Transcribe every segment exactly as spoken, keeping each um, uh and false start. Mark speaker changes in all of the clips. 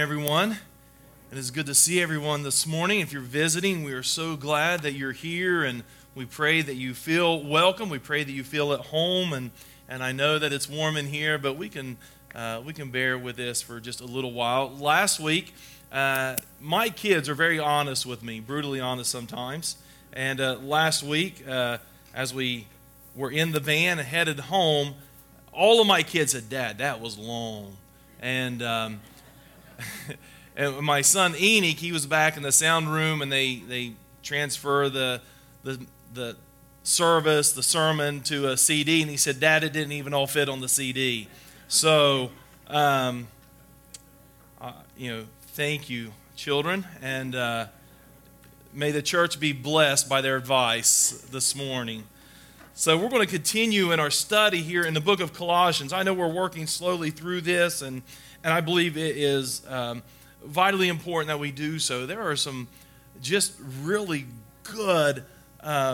Speaker 1: Everyone, it is good to see everyone this morning. If you're visiting, we are so glad that you're here, and we pray that you feel welcome. We pray that you feel at home, and and I know that it's warm in here, but we can uh, we can bear with this for just a little while. Last week, uh, my kids are very honest with me, brutally honest sometimes. And uh, last week, uh, as we were in the van and headed home, all of my kids said, "Dad, that was long," and um, and my son Enoch, he was back in the sound room, and they they transfer the the the service, the sermon to a C D, and he said, "Dad, it didn't even all fit on the C D." So, um, uh, you know, thank you, children, and uh, may the church be blessed by their advice this morning. So we're going to continue in our study here in the book of Colossians. I know we're working slowly through this, and and I believe it is um, vitally important that we do so. There are some just really good uh,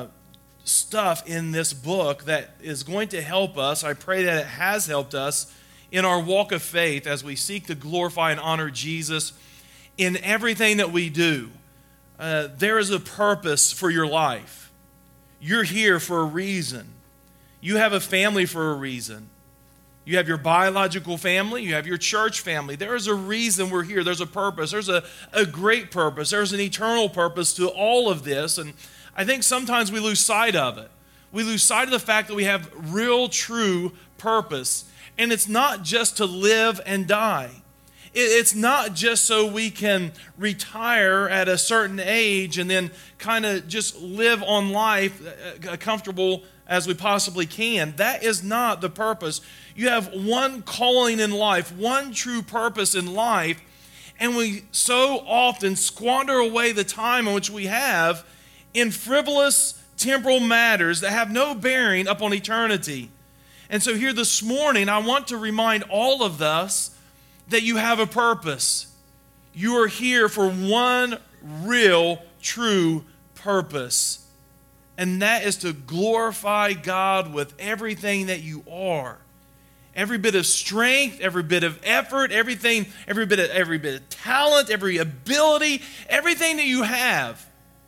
Speaker 1: stuff in this book that is going to help us. I pray that it has helped us in our walk of faith as we seek to glorify and honor Jesus in everything that we do. Uh, there is a purpose for your life. You're here for a reason. You have a family for a reason. You have your biological family. You have your church family. There is a reason we're here. There's a purpose. There's a, a great purpose. There's an eternal purpose to all of this. And I think sometimes we lose sight of it. We lose sight of the fact that we have real, true purpose. And it's not just to live and die. It's not just so we can retire at a certain age and then kind of just live on life uh, comfortable as we possibly can. That is not the purpose. You have one calling in life, one true purpose in life, and we so often squander away the time in which we have in frivolous temporal matters that have no bearing upon eternity. And so here this morning, I want to remind all of us that you have a purpose. You are here for one real, true purpose. And that is to glorify God with everything that you are. Every bit of strength, every bit of effort, everything, every bit of every bit of talent, every ability, everything that you have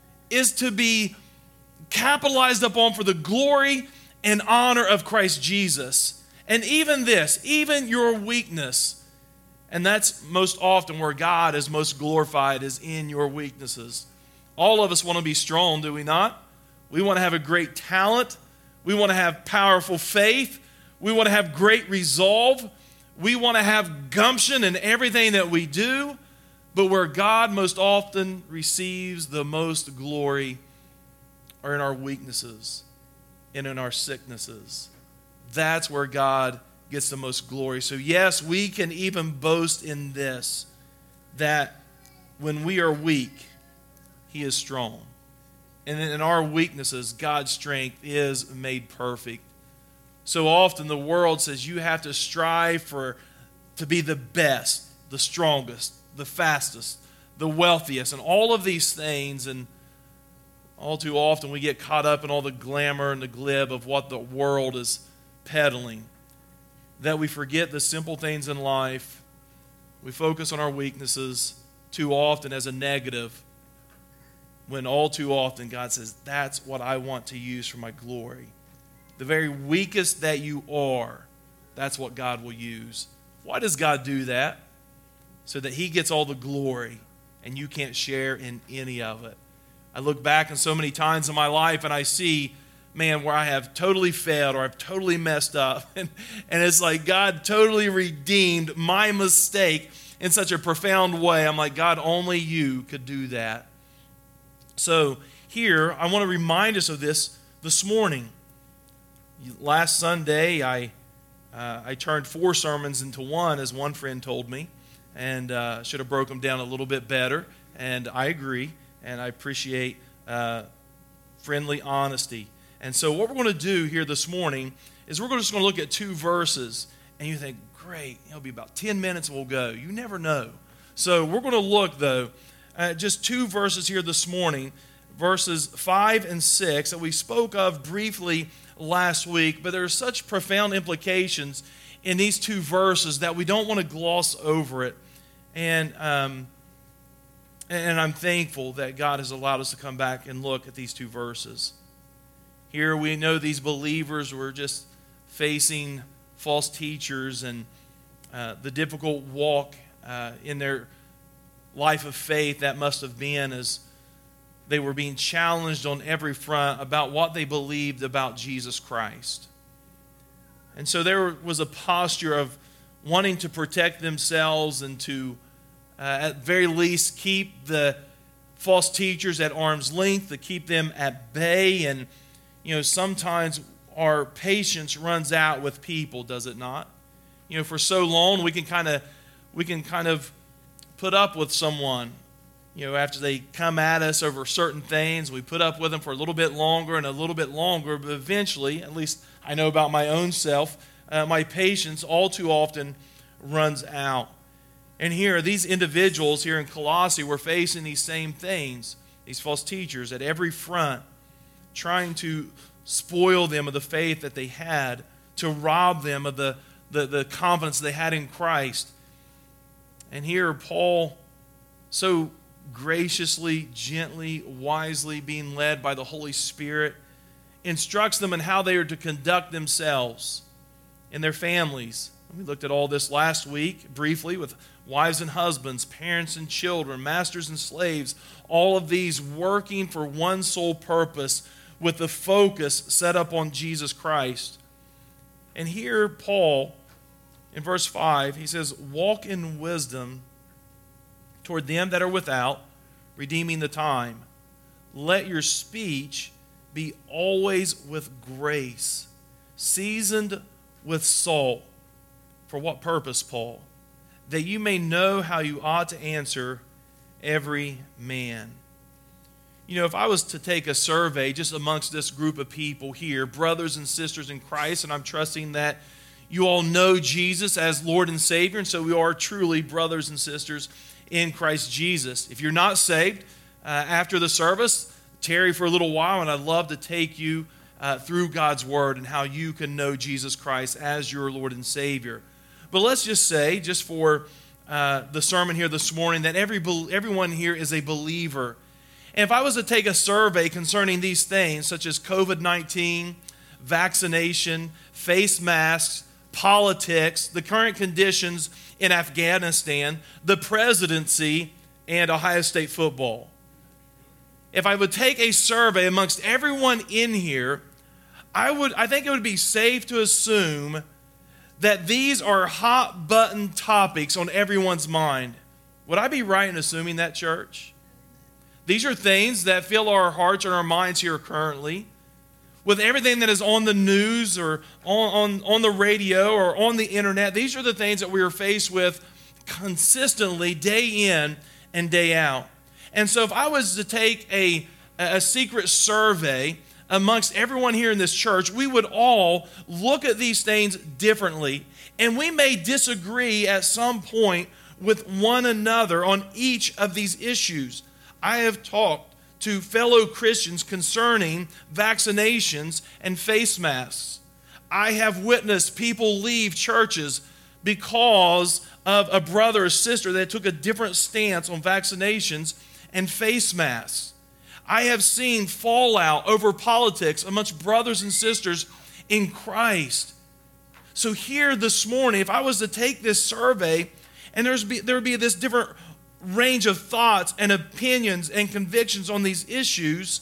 Speaker 1: is to be capitalized upon for the glory and honor of Christ Jesus. And even this, even your weakness, and that's most often where God is most glorified, is in your weaknesses. All of us want to be strong, do we not? We want to have a great talent. We want to have powerful faith. We want to have great resolve. We want to have gumption in everything that we do. But where God most often receives the most glory are in our weaknesses and in our sicknesses. That's where God gets the most glory. So yes, we can even boast in this, that when we are weak, He is strong. And in our weaknesses, God's strength is made perfect. So often the world says you have to strive for to be the best, the strongest, the fastest, the wealthiest, and all of these things. And all too often we get caught up in all the glamour and the glib of what the world is peddling, that we forget the simple things in life. We focus on our weaknesses too often as a negative, when all too often God says, that's what I want to use for my glory. The very weakest that you are, that's what God will use. Why does God do that? So that He gets all the glory and you can't share in any of it. I look back on so many times in my life and I see, man, where I have totally failed or I've totally messed up. And, and it's like God totally redeemed my mistake in such a profound way. I'm like, God, only you could do that. So here, I want to remind us of this this morning. Last Sunday, I uh, I turned four sermons into one, as one friend told me, and uh, should have broke them down a little bit better. And I agree, and I appreciate uh, friendly honesty. And so what we're going to do here this morning is we're just going to look at two verses, and you think, great, it'll be about ten minutes and we'll go. You never know. So we're going to look, though, at just two verses here this morning, verses five and six that we spoke of briefly last week, but there are such profound implications in these two verses that we don't want to gloss over it. And um, and I'm thankful that God has allowed us to come back and look at these two verses. Here we know these believers were just facing false teachers and uh, the difficult walk uh, in their life of faith that must have been, as they were being challenged on every front about what they believed about Jesus Christ. And so there was a posture of wanting to protect themselves and to, uh, at very least, keep the false teachers at arm's length, to keep them at bay. And, you know, sometimes our patience runs out with people, does it not? You know, for so long we can kind of we can kind of put up with someone. You know, after they come at us over certain things, we put up with them for a little bit longer and a little bit longer, but eventually, at least I know about my own self, uh, my patience all too often runs out. And here, these individuals here in Colossae were facing these same things, these false teachers at every front, trying to spoil them of the faith that they had, to rob them of the, the, the confidence they had in Christ. And here, Paul, so graciously, gently, wisely being led by the Holy Spirit, instructs them in how they are to conduct themselves in their families. We looked at all this last week briefly with wives and husbands, parents and children, masters and slaves, all of these working for one sole purpose with the focus set up on Jesus Christ. And here Paul, in verse five, he says, "Walk in wisdom toward them that are without, redeeming the time. Let your speech be always with grace, seasoned with salt." For what purpose, Paul? "That you may know how you ought to answer every man." You know, if I was to take a survey just amongst this group of people here, brothers and sisters in Christ, and I'm trusting that you all know Jesus as Lord and Savior, and so we are truly brothers and sisters in Christ Jesus. If you're not saved, uh, after the service, tarry for a little while, and I'd love to take you uh, through God's Word and how you can know Jesus Christ as your Lord and Savior. But let's just say, just for uh, the sermon here this morning, that every everyone here is a believer. And if I was to take a survey concerning these things, such as covid nineteen, vaccination, face masks, politics, the current conditions in Afghanistan, the presidency, and Ohio State football. If I would take a survey amongst everyone in here, I would I think it would be safe to assume that these are hot button topics on everyone's mind. Would I be right in assuming that, church? These are things that fill our hearts and our minds here currently. With everything that is on the news or on, on, on the radio or on the internet, these are the things that we are faced with consistently day in and day out. And so if I was to take a, a secret survey amongst everyone here in this church, we would all look at these things differently. And we may disagree at some point with one another on each of these issues. I have talked to fellow Christians concerning vaccinations and face masks. I have witnessed people leave churches because of a brother or sister that took a different stance on vaccinations and face masks. I have seen fallout over politics amongst brothers and sisters in Christ. So here this morning, if I was to take this survey, and there's be, there would be this different range of thoughts and opinions and convictions on these issues,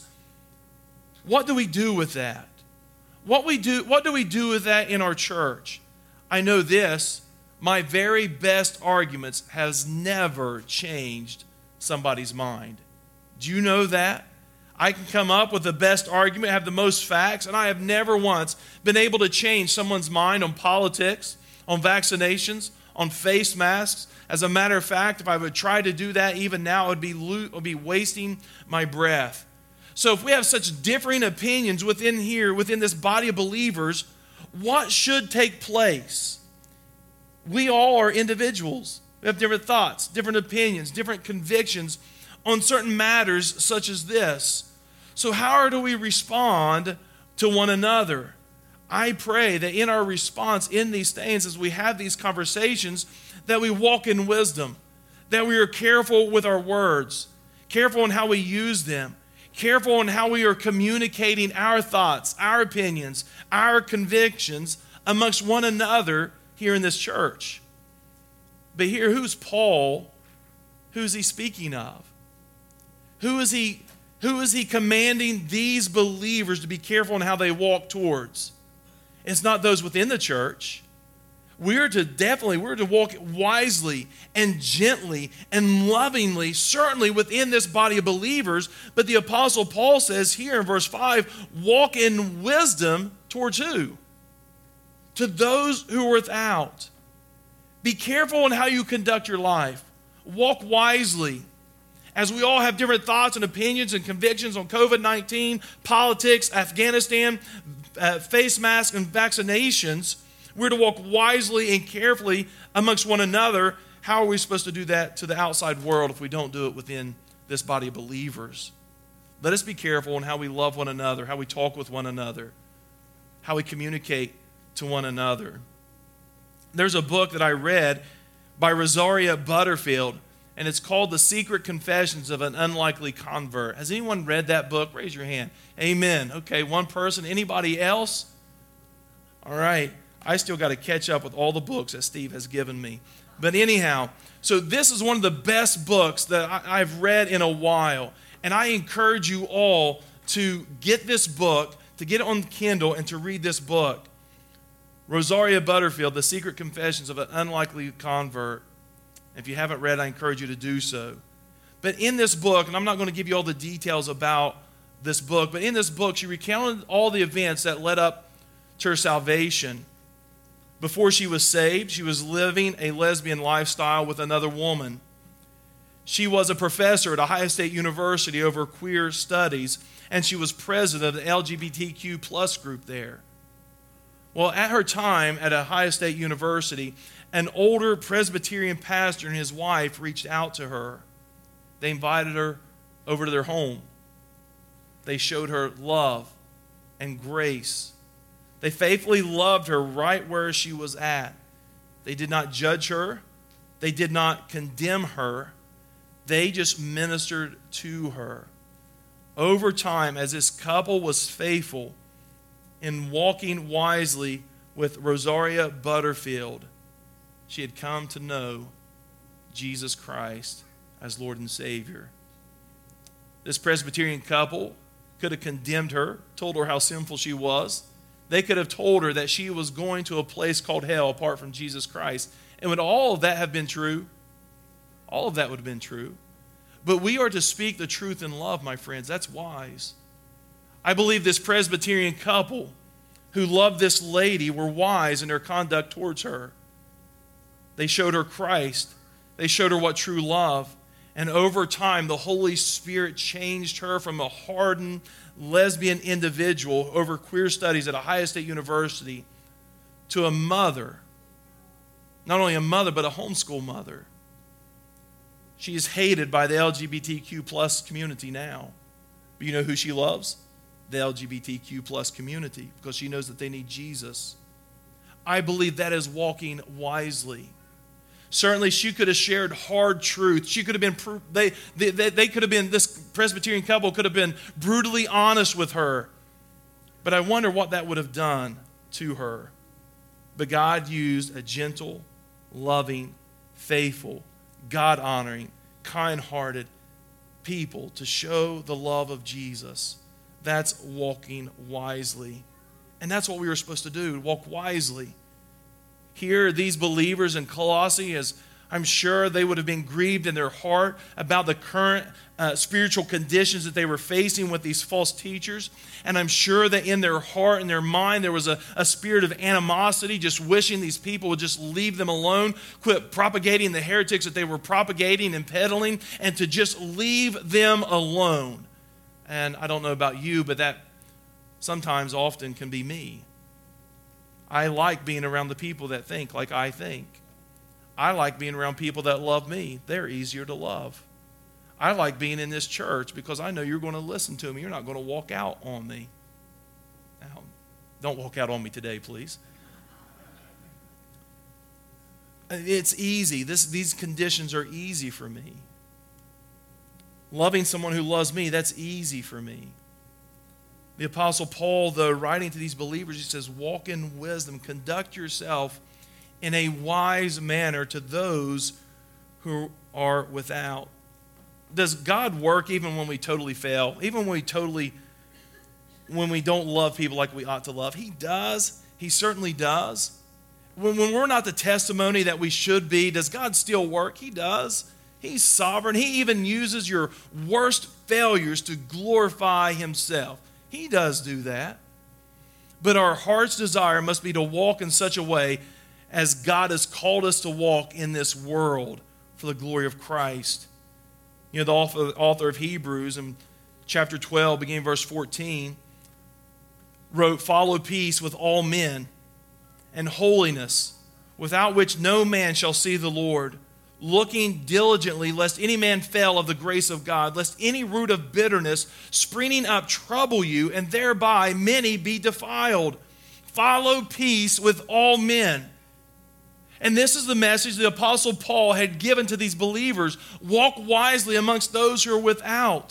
Speaker 1: what do we do with that? What we do, what do we do with that in our church? I know this, my very best arguments has never changed somebody's mind. Do you know that? I can come up with the best argument, have the most facts, and I have never once been able to change someone's mind on politics, on vaccinations, on face masks. As a matter of fact, if I would try to do that even now, it would be, lo- would be wasting my breath. So if we have such differing opinions within here, within this body of believers, what should take place? We all are individuals. We have different thoughts, different opinions, different convictions on certain matters such as this. So how do we respond to one another? I pray that in our response in these things, as we have these conversations, that we walk in wisdom, that we are careful with our words, careful in how we use them, careful in how we are communicating our thoughts, our opinions, our convictions amongst one another here in this church. But here, who's Paul? Who's he speaking of? Who is he, who is he commanding these believers to be careful in how they walk towards? It's not those within the church. We're to definitely, we're to walk wisely and gently and lovingly, certainly within this body of believers. But the Apostle Paul says here in verse five, walk in wisdom towards who? To those who are without. Be careful in how you conduct your life. Walk wisely. As we all have different thoughts and opinions and convictions on covid nineteen, politics, Afghanistan, uh, face masks, and vaccinations, we're to walk wisely and carefully amongst one another. How are we supposed to do that to the outside world if we don't do it within this body of believers? Let us be careful in how we love one another, how we talk with one another, how we communicate to one another. There's a book that I read by Rosaria Butterfield, and it's called The Secret Confessions of an Unlikely Convert. Has anyone read that book? Raise your hand. Amen. Okay, one person. Anybody else? All right. I still got to catch up with all the books that Steve has given me. But anyhow, so this is one of the best books that I, I've read in a while. And I encourage you all to get this book, to get it on Kindle, and to read this book. Rosaria Butterfield, The Secret Confessions of an Unlikely Convert. If you haven't read, I encourage you to do so. But in this book, and I'm not going to give you all the details about this book, but in this book, she recounted all the events that led up to her salvation. Before she was saved, she was living a lesbian lifestyle with another woman. She was a professor at Ohio State University over queer studies, and she was president of the L G B T Q plus group there. Well, at her time at Ohio State University, an older Presbyterian pastor and his wife reached out to her. They invited her over to their home. They showed her love and grace. They faithfully loved her right where she was at. They did not judge her. They did not condemn her. They just ministered to her. Over time, as this couple was faithful in walking wisely with Rosaria Butterfield, she had come to know Jesus Christ as Lord and Savior. This Presbyterian couple could have condemned her, told her how sinful she was. They could have told her that she was going to a place called hell apart from Jesus Christ. And would all of that have been true? All of that would have been true. But we are to speak the truth in love, my friends. That's wise. I believe this Presbyterian couple who loved this lady were wise in their conduct towards her. They showed her Christ. They showed her what true love. And over time, the Holy Spirit changed her from a hardened lesbian individual over queer studies at Ohio State University to a mother. Not only a mother, but a homeschool mother. She is hated by the L G B T Q plus community now. But you know who she loves? The L G B T Q plus community, because she knows that they need Jesus. I believe that is walking wisely. Certainly, she could have shared hard truth. She could have been, they, they, they could have been, this Presbyterian couple could have been brutally honest with her. But I wonder what that would have done to her. But God used a gentle, loving, faithful, God-honoring, kind-hearted people to show the love of Jesus. That's walking wisely. And that's what we were supposed to do, walk wisely. Here, these believers in Colossae, as I'm sure they would have been grieved in their heart about the current uh, spiritual conditions that they were facing with these false teachers. And I'm sure that in their heart and their mind, there was a, a spirit of animosity, just wishing these people would just leave them alone, quit propagating the heretics that they were propagating and peddling, and to just leave them alone. And I don't know about you, but that sometimes often can be me. I like being around the people that think like I think. I like being around people that love me. They're easier to love. I like being in this church because I know you're going to listen to me. You're not going to walk out on me. Now, don't walk out on me today, please. It's easy. This, these conditions are easy for me. Loving someone who loves me, that's easy for me. The Apostle Paul, though, writing to these believers, he says, walk in wisdom, conduct yourself in a wise manner to those who are without. Does God work even when we totally fail? Even when we totally, when we don't love people like we ought to love? He does. He certainly does. When, when we're not the testimony that we should be, does God still work? He does. He's sovereign. He even uses your worst failures to glorify himself. He does do that. But our heart's desire must be to walk in such a way as God has called us to walk in this world for the glory of Christ. You know, the author, author of Hebrews in chapter twelve, beginning verse fourteen, wrote, follow peace with all men and holiness, without which no man shall see the Lord, looking diligently lest any man fail of the grace of God, lest any root of bitterness springing up trouble you, and thereby many be defiled. Follow peace with all men. And this is the message the Apostle Paul had given to these believers. Walk wisely amongst those who are without.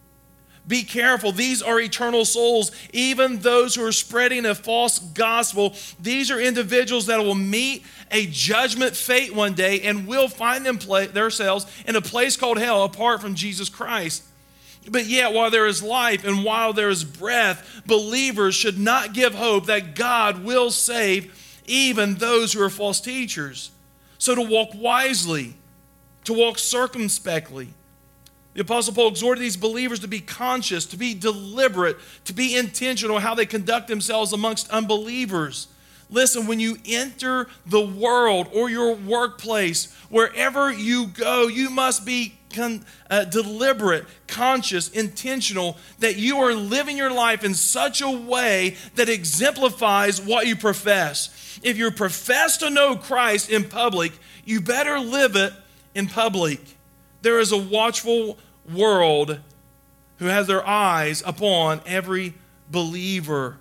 Speaker 1: Be careful. These are eternal souls. Even those who are spreading a false gospel, these are individuals that will meet a judgment fate one day and will find them play, themselves in a place called hell apart from Jesus Christ. But yet, while there is life and while there is breath, believers should not give hope that God will save even those who are false teachers. So to walk wisely, to walk circumspectly. The Apostle Paul exhorted these believers to be conscious, to be deliberate, to be intentional how they conduct themselves amongst unbelievers. Listen, when you enter the world or your workplace, wherever you go, you must be con- uh, deliberate, conscious, intentional, that you are living your life in such a way that exemplifies what you profess. If you profess to know Christ in public, you better live it in public. There is a watchful world who has their eyes upon every believer.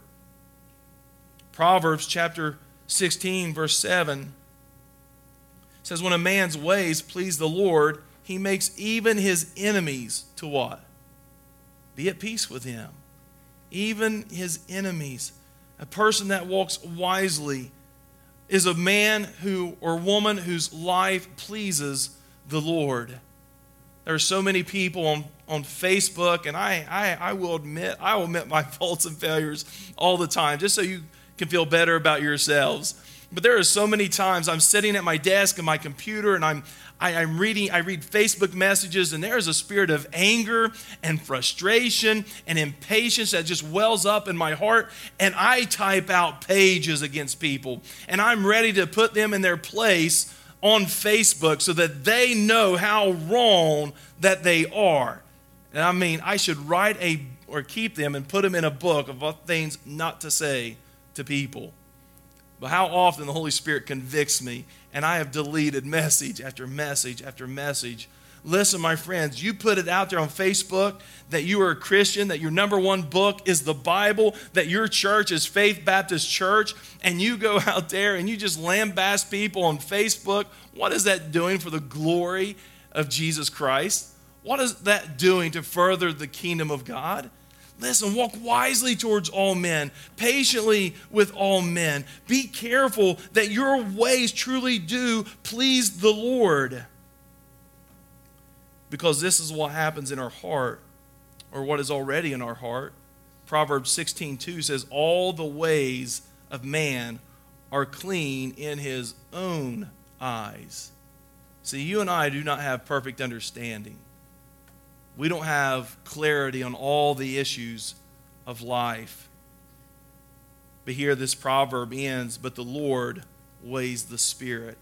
Speaker 1: Proverbs chapter sixteen, verse seven says, when a man's ways please the Lord, he makes even his enemies to what? Be at peace with him. Even his enemies. A person that walks wisely is a man who or woman whose life pleases the Lord. There are so many people on, on Facebook, and I, I, I will admit, I will admit my faults and failures all the time, just so you can feel better about yourselves. But there are so many times I'm sitting at my desk and my computer, and I'm I, I'm reading, I read Facebook messages, and there is a spirit of anger and frustration and impatience that just wells up in my heart, and I type out pages against people, and I'm ready to put them in their place on Facebook so that they know how wrong that they are. And I mean, I should write a, or keep them and put them in a book of what things not to say to people. But how often the Holy Spirit convicts me, and I have deleted message after message after message. Listen, my friends, you put it out there on Facebook that you are a Christian, that your number one book is the Bible, that your church is Faith Baptist Church, and you go out there and you just lambaste people on Facebook. What is that doing for the glory of Jesus Christ? What is that doing to further the kingdom of God? Listen, walk wisely towards all men, patiently with all men. Be careful that your ways truly do please the Lord. Because this is what happens in our heart, or what is already in our heart. Proverbs sixteen two says, all the ways of man are clean in his own eyes. See, you and I do not have perfect understanding. We don't have clarity on all the issues of life. But here this proverb ends, but the Lord weighs the spirit.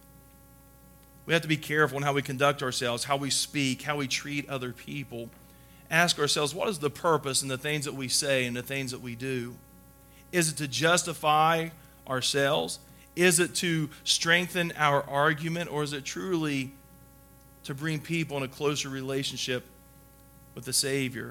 Speaker 1: We have to be careful in how we conduct ourselves, how we speak, how we treat other people. Ask ourselves, what is the purpose in the things that we say and the things that we do? Is it to justify ourselves? Is it to strengthen our argument? Or is it truly to bring people in a closer relationship with the Savior?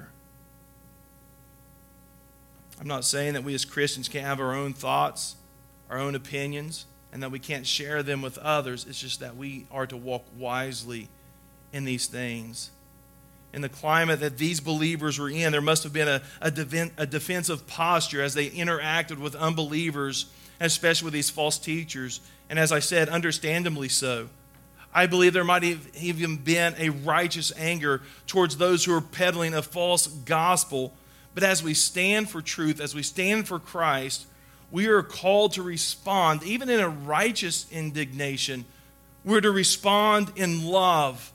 Speaker 1: I'm not saying that we as Christians can't have our own thoughts, our own opinions. and that we can't share them with others. It's just that we are to walk wisely in these things. In the climate that these believers were in, there must have been a, a, defen- a defensive posture as they interacted with unbelievers, especially with these false teachers. And as I said, understandably so. I believe there might have even been a righteous anger towards those who are peddling a false gospel. But as we stand for truth, as we stand for Christ, we are called to respond, even in a righteous indignation. We're to respond in love.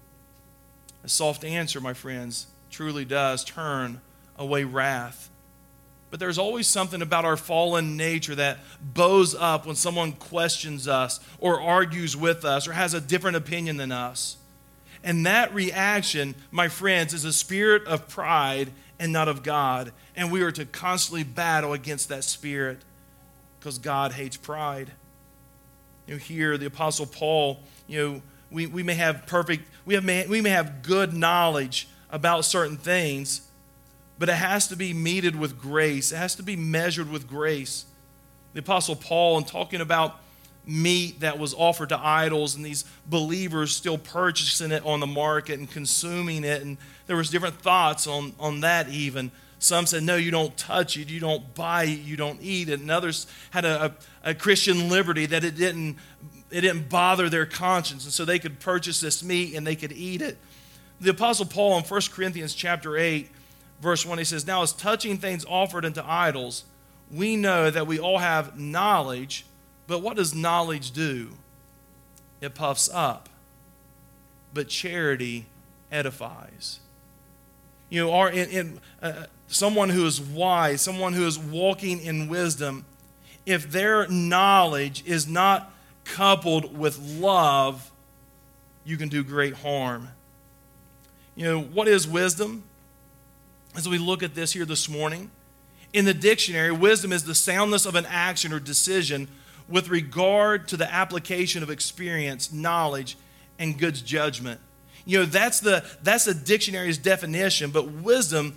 Speaker 1: A soft answer, my friends, truly does turn away wrath. But there's always something about our fallen nature that bows up when someone questions us or argues with us or has a different opinion than us. And that reaction, my friends, is a spirit of pride and not of God. And we are to constantly battle against that spirit because God hates pride. You know, here, the Apostle Paul, you know, we, we may have perfect, we have may, we may have good knowledge about certain things, but it has to be meted with grace. It has to be measured with grace. The Apostle Paul, in talking about meat that was offered to idols and these believers still purchasing it on the market and consuming it, and there was different thoughts on, on that even. Some said, no, you don't touch it, you don't buy it, you don't eat it. And others had a, a, a Christian liberty that it didn't, it didn't bother their conscience, and so they could purchase this meat and they could eat it. The Apostle Paul in First Corinthians chapter eight, verse one, he says, now as touching things offered unto idols, we know that we all have knowledge, but what does knowledge do? It puffs up, but charity edifies. You know, our, in, in, uh, someone who is wise, someone who is walking in wisdom, if their knowledge is not coupled with love, you can do great harm. You know, what is wisdom? As we look at this here this morning, in the dictionary, wisdom is the soundness of an action or decision with regard to the application of experience, knowledge, and good judgment. You know, that's the that's the dictionary's definition, but wisdom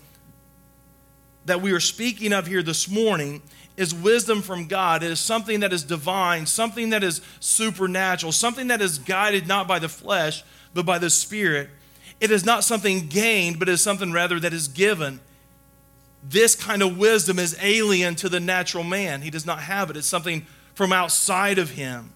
Speaker 1: that we are speaking of here this morning is wisdom from God. It is something that is divine, something that is supernatural, something that is guided not by the flesh, but by the Spirit. It is not something gained, but it is something rather that is given. This kind of wisdom is alien to the natural man. He does not have it. It's something from outside of him.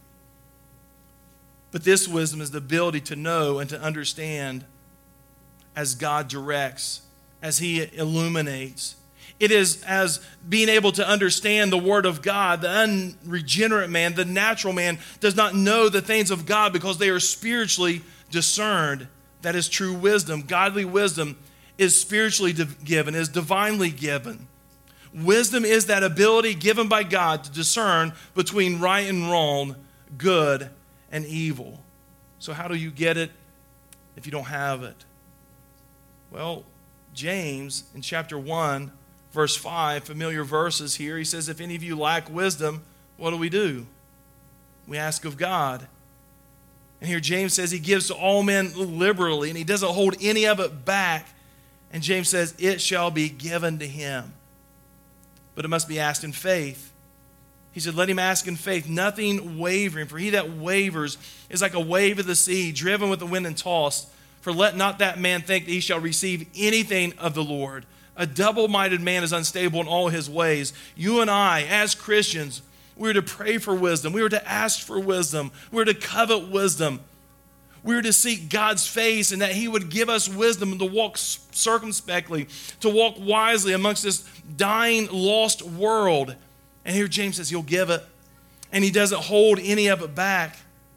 Speaker 1: But this wisdom is the ability to know and to understand as God directs, as He illuminates. It is as being able to understand the Word of God. The unregenerate man, the natural man, does not know the things of God because they are spiritually discerned. That is true wisdom. Godly wisdom is spiritually given, is divinely given. Wisdom is that ability given by God to discern between right and wrong, good and evil. So how do you get it if you don't have it? Well, James in chapter one, verse five, familiar verses here, he says, if any of you lack wisdom, what do we do? We ask of God. And here James says he gives to all men liberally, and he doesn't hold any of it back. And James says, it shall be given to him. But it must be asked in faith. He said, let him ask in faith, nothing wavering. For he that wavers is like a wave of the sea, driven with the wind and tossed. For let not that man think that he shall receive anything of the Lord. A double-minded man is unstable in all his ways. You and I, as Christians, we are to pray for wisdom. We are to ask for wisdom. We are to covet wisdom. We are to seek God's face and that He would give us wisdom to walk circumspectly, to walk wisely amongst this dying, lost world. And here James says He'll give it, and He doesn't hold any of it back.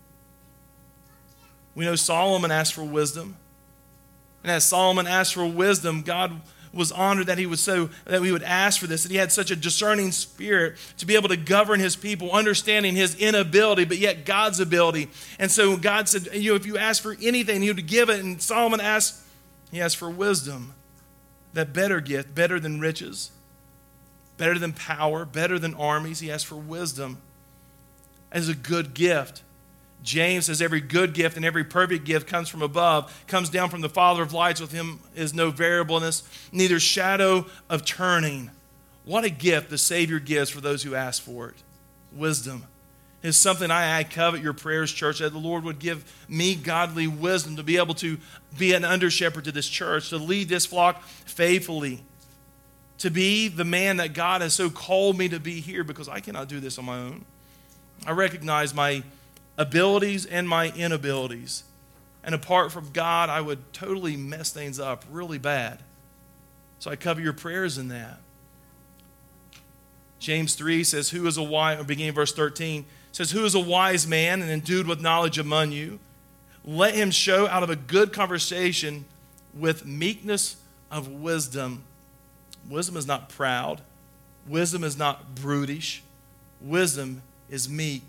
Speaker 1: We know Solomon asked for wisdom. And as Solomon asked for wisdom, God was honored that he would so that we would ask for this, that he had such a discerning spirit to be able to govern his people, understanding his inability, but yet God's ability. And so God said, you know, if you ask for anything, He would give it. And Solomon asked, he asked for wisdom, that better gift, better than riches, better than power, better than armies. He asked for wisdom as a good gift. James says every good gift and every perfect gift comes from above, comes down from the Father of lights. With Him is no variableness, neither shadow of turning. What a gift the Savior gives for those who ask for it. Wisdom. It's something I, I covet your prayers, church, that the Lord would give me godly wisdom to be able to be an under-shepherd to this church, to lead this flock faithfully, to be the man that God has so called me to be here, because I cannot do this on my own. I recognize my abilities and my inabilities. And apart from God, I would totally mess things up really bad. So I cover your prayers in that. James three says, who is a wise, beginning of verse thirteen, says, who is a wise man and endued with knowledge among you? Let him show out of a good conversation with meekness of wisdom. Wisdom is not proud. Wisdom is not brutish. Wisdom is meek.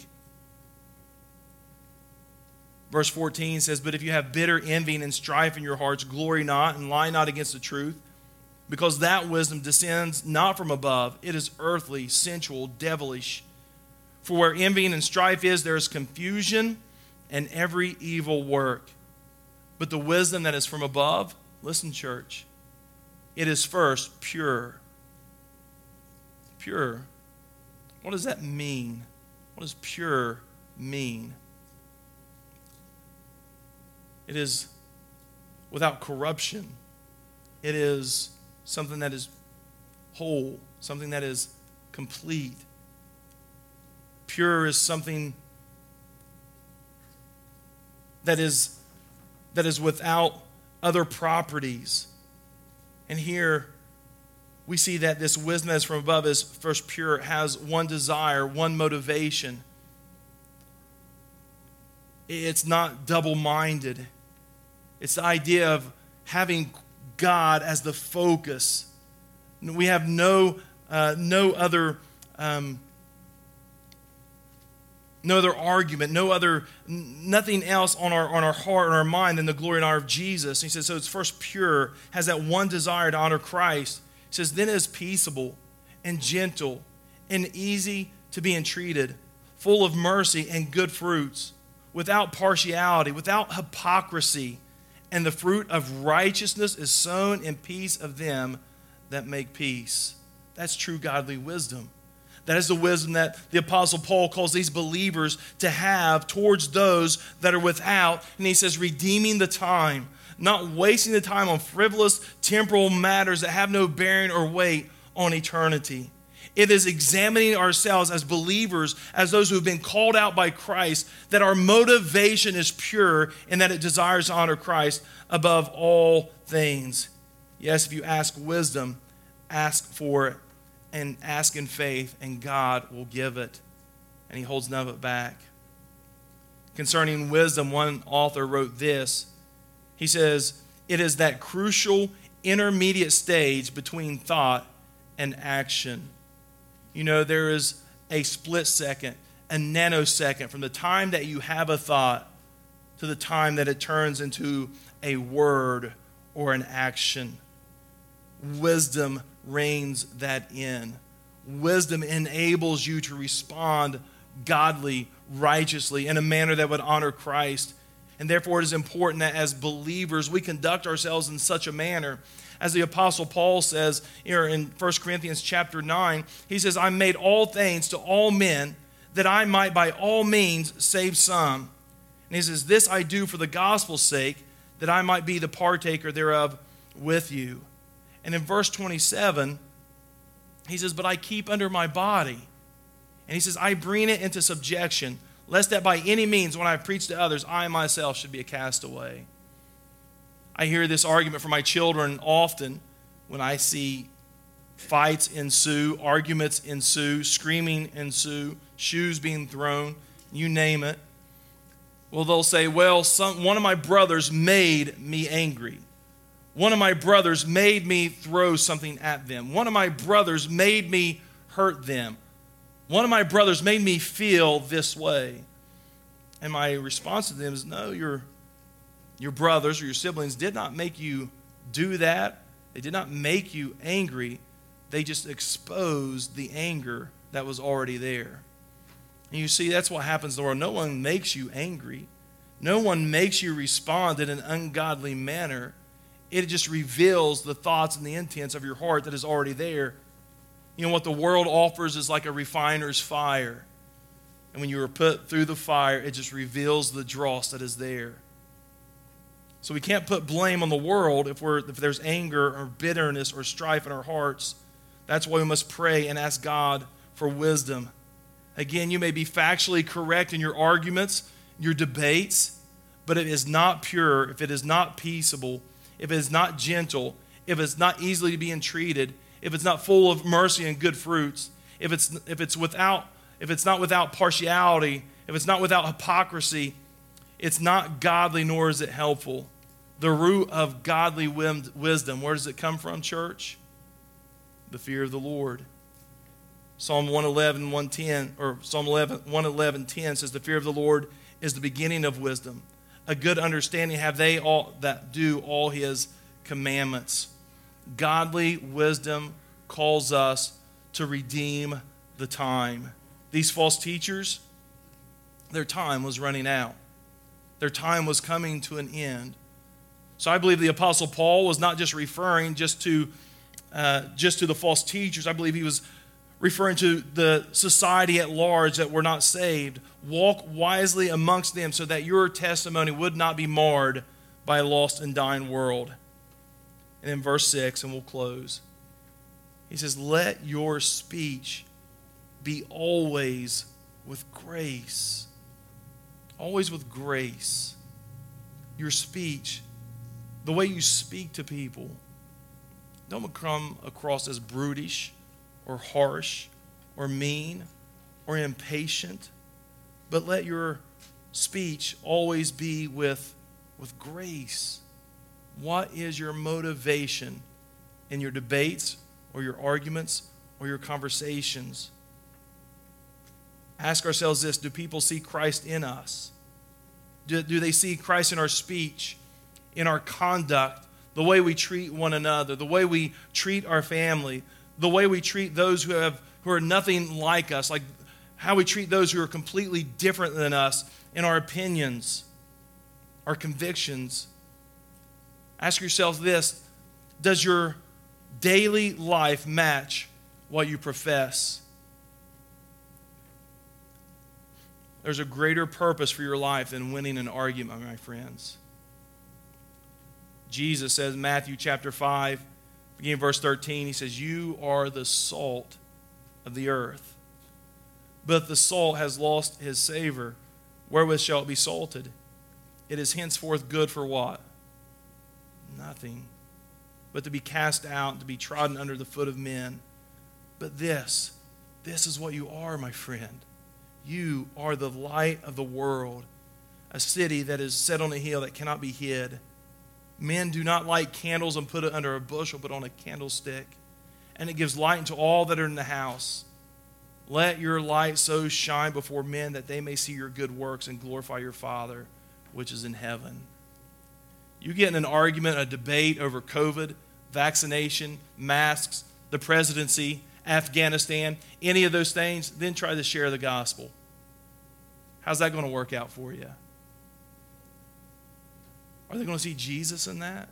Speaker 1: Verse fourteen says, but if you have bitter envy and strife in your hearts, glory not and lie not against the truth, because that wisdom descends not from above. It is earthly, sensual, devilish. For where envy and strife is, there is confusion and every evil work. But the wisdom that is from above, listen, church, it is first pure. Pure. What does that mean? What does pure mean? It is without corruption. It is something that is whole, something that is complete. Pure is something that is, that is without other properties. And here we see that this wisdom that is from above is first pure, has one desire, one motivation. It's not double-minded. It's the idea of having God as the focus. We have no uh, no other um, no other argument, no other nothing else on our on our heart and our mind than the glory and honor of Jesus. And he says, so it's first pure, has that one desire to honor Christ. He says, then it is peaceable and gentle and easy to be entreated, full of mercy and good fruits, without partiality, without hypocrisy. And the fruit of righteousness is sown in peace of them that make peace. That's true godly wisdom. That is the wisdom that the Apostle Paul calls these believers to have towards those that are without. And he says, redeeming the time, not wasting the time on frivolous temporal matters that have no bearing or weight on eternity. It is examining ourselves as believers, as those who have been called out by Christ, that our motivation is pure and that it desires to honor Christ above all things. Yes, if you ask wisdom, ask for it and ask in faith, and God will give it. And he holds none of it back. Concerning wisdom, one author wrote this. He says, it is that crucial intermediate stage between thought and action. You know, there is a split second, a nanosecond from the time that you have a thought to the time that it turns into a word or an action. Wisdom reins that in. Wisdom enables you to respond godly, righteously, in a manner that would honor Christ. And therefore it is important that as believers we conduct ourselves in such a manner. As the Apostle Paul says here in First Corinthians chapter nine, he says, I made all things to all men that I might by all means save some. And he says, this I do for the gospel's sake, that I might be the partaker thereof with you. And in verse twenty-seven, he says, but I keep under my body. And he says, I bring it into subjection, lest that by any means when I preach to others, I myself should be a castaway. I hear this argument from my children often when I see fights ensue, arguments ensue, screaming ensue, shoes being thrown, you name it. Well, they'll say, well, some, one of my brothers made me angry. One of my brothers made me throw something at them. One of my brothers made me hurt them. One of my brothers made me feel this way. And my response to them is, no, your, your brothers or your siblings did not make you do that. They did not make you angry. They just exposed the anger that was already there. And you see, that's what happens in the world. No one makes you angry. No one makes you respond in an ungodly manner. It just reveals the thoughts and the intents of your heart that is already there. You know what the world offers is like a refiner's fire. And when you are put through the fire, it just reveals the dross that is there. So we can't put blame on the world if we're if there's anger or bitterness or strife in our hearts. That's why we must pray and ask God for wisdom. Again, you may be factually correct in your arguments, your debates, but it is not pure, if it is not peaceable, if it is not gentle, if it's not easily to be entreated, if it's not full of mercy and good fruits, if it's if it's without if it's not without partiality, if it's not without hypocrisy, it's not godly nor is it helpful. The root of godly wisdom, where does it come from, church? The fear of the Lord. Psalm one eleven, one ten, or Psalm one eleven, ten says, the fear of the Lord is the beginning of wisdom. A good understanding have they all that do all his commandments. Godly wisdom calls us to redeem the time. These false teachers, their time was running out. Their time was coming to an end. So I believe the Apostle Paul was not just referring just to uh, just to the false teachers. I believe he was referring to the society at large that were not saved. Walk wisely amongst them so that your testimony would not be marred by a lost and dying world. And in verse six, and we'll close, he says, let your speech be always with grace. Always with grace. Your speech, the way you speak to people, don't come across as brutish or harsh or mean or impatient, but let your speech always be with, with grace. What is your motivation in your debates or your arguments or your conversations? Ask ourselves this: do people see Christ in us? Do, do they see Christ in our speech, in our conduct, the way we treat one another, the way we treat our family, the way we treat those who have who are nothing like us, like how we treat those who are completely different than us in our opinions, our convictions? Ask yourself this: does your daily life match what you profess? There's a greater purpose for your life than winning an argument, my friends. Jesus says in Matthew chapter five, beginning verse thirteen, he says, you are the salt of the earth. But if the salt has lost his savor, wherewith shall it be salted? It is henceforth good for what? Nothing, but to be cast out, to be trodden under the foot of men. But this, this is what you are, my friend. You are the light of the world, a city that is set on a hill that cannot be hid. Men do not light candles and put it under a bushel, but on a candlestick, and it gives light into all that are in the house. Let your light so shine before men that they may see your good works and glorify your Father which is in heaven. You get in an argument, a debate over COVID, vaccination, masks, the presidency, Afghanistan, any of those things, then try to share the gospel. How's that going to work out for you? Are they going to see Jesus in that?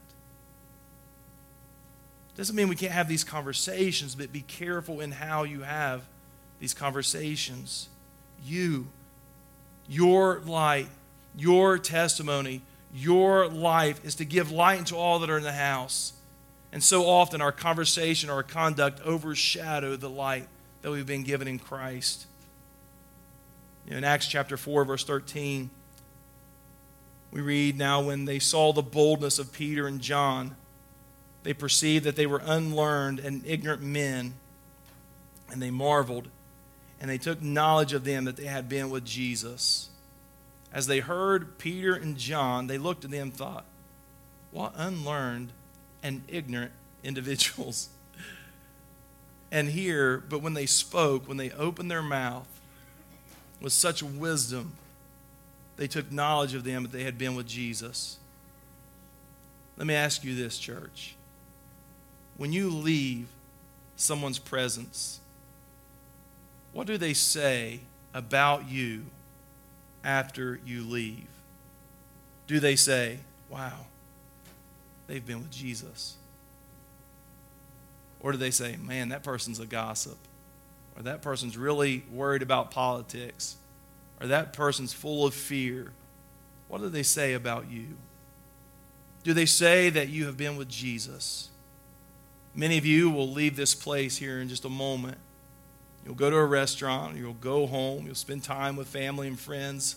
Speaker 1: Doesn't mean we can't have these conversations, but be careful in how you have these conversations. You, your light, your testimony, your life is to give light into all that are in the house. And so often our conversation or our conduct overshadow the light that we've been given in Christ. You know, in Acts chapter four, verse thirteen, we read, now when they saw the boldness of Peter and John, they perceived that they were unlearned and ignorant men, and they marveled, and they took knowledge of them that they had been with Jesus. As they heard Peter and John, they looked at them and thought, what unlearned and ignorant individuals. And here, but when they spoke, when they opened their mouth with such wisdom, they took knowledge of them that they had been with Jesus. Let me ask you this, church. When you leave someone's presence, what do they say about you after you leave? Do they say, wow, they've been with Jesus? Or do they say, man, that person's a gossip? Or that person's really worried about politics? or that person's full of fear, what do they say about you? Do they say that you have been with Jesus? Many of you will leave this place here in just a moment. You'll go to a restaurant, you'll go home, you'll spend time with family and friends.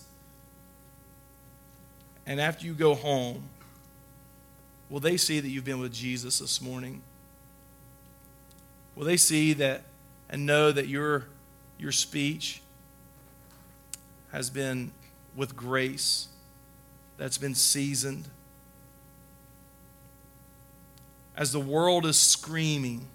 Speaker 1: And after you go home, will they see that you've been with Jesus this morning? Will they see that and know that your, your speech has been with grace, that's been seasoned? As the world is screaming,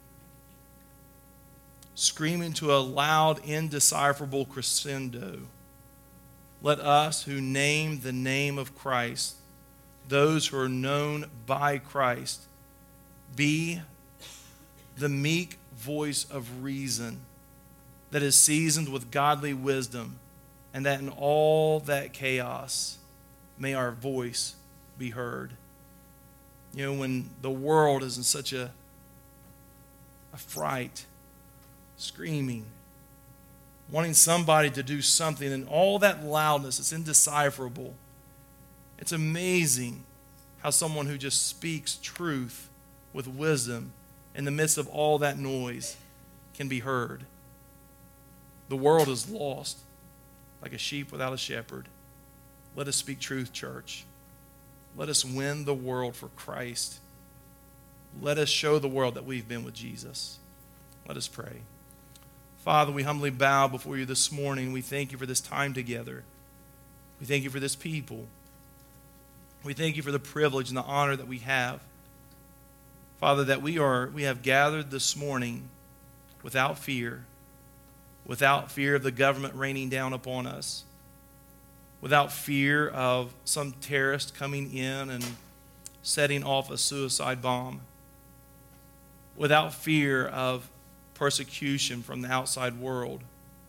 Speaker 1: screaming to a loud, indecipherable crescendo, let us who name the name of Christ, those who are known by Christ, be the meek voice of reason that is seasoned with godly wisdom, and that in all that chaos, may our voice be heard. You know, when the world is in such a, a fright, screaming, wanting somebody to do something, and all that loudness, it's indecipherable. It's amazing how someone who just speaks truth with wisdom in the midst of all that noise can be heard. The world is lost like a sheep without a shepherd. Let us speak truth, church. Let us win the world for Christ. Let us show the world that we've been with Jesus. Let us pray. Father, we humbly bow before you this morning. We thank you for this time together. We thank you for this people. We thank you for the privilege and the honor that we have. Father, that we are we have gathered this morning without fear, without fear of the government raining down upon us, without fear of some terrorist coming in and setting off a suicide bomb, without fear of persecution from the outside world.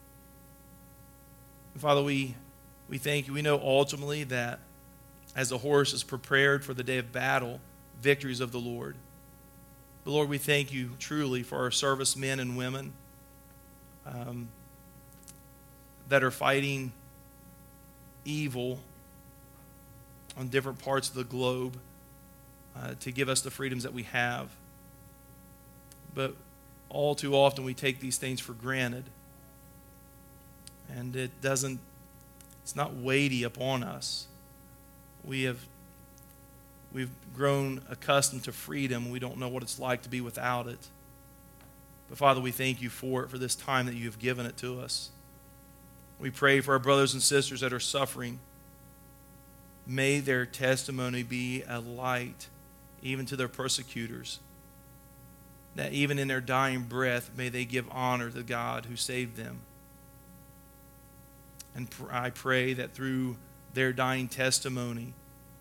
Speaker 1: And Father, we, we thank you. We know ultimately that as the horse is prepared for the day of battle, victories of the Lord. But Lord, we thank you truly for our servicemen and women um, that are fighting evil on different parts of the globe uh, to give us the freedoms that we have. But all too often we take these things for granted, and it doesn't, it's not weighty upon us. We have, we've grown accustomed to freedom. We don't know what it's like to be without it. But Father, we thank you for it, for this time that you have given it to us. We pray for our brothers and sisters that are suffering. May their testimony be a light even to their persecutors. That even in their dying breath, may they give honor to God who saved them. And I pray that through their dying testimony,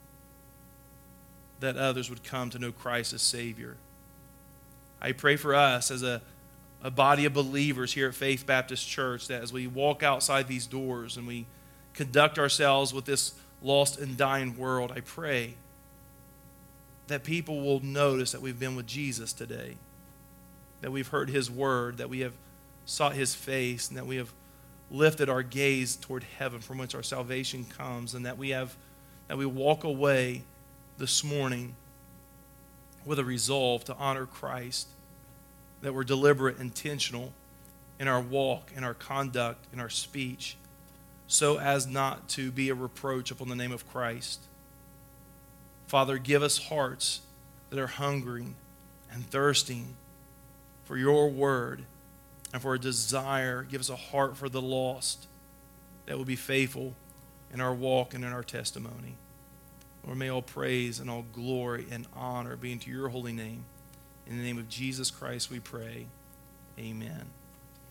Speaker 1: that others would come to know Christ as Savior. I pray for us as a a body of believers here at Faith Baptist Church, that as we walk outside these doors and we conduct ourselves with this lost and dying world, I pray that people will notice that we've been with Jesus today, that we've heard his word, that we have sought his face, and that we have lifted our gaze toward heaven from whence our salvation comes, and that we have that we walk away this morning with a resolve to honor Christ, that we're deliberate, intentional in our walk, in our conduct, in our speech, so as not to be a reproach upon the name of Christ. Father, give us hearts that are hungering and thirsting for your word and for a desire. Give us a heart for the lost that will be faithful in our walk and in our testimony. Lord, may all praise and all glory and honor be unto your holy name. In the name of Jesus Christ we pray. Amen.